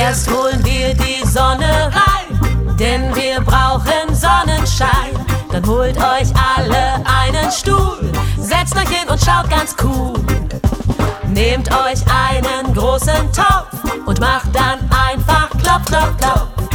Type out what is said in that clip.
Erst holen wir die Sonne rein, denn wir brauchen Sonnenschein. Dann holt euch alle einen Stuhl, setzt euch hin und schaut ganz cool. Nehmt euch einen großen Topf und macht dann einfach klopf, klopf, klopf.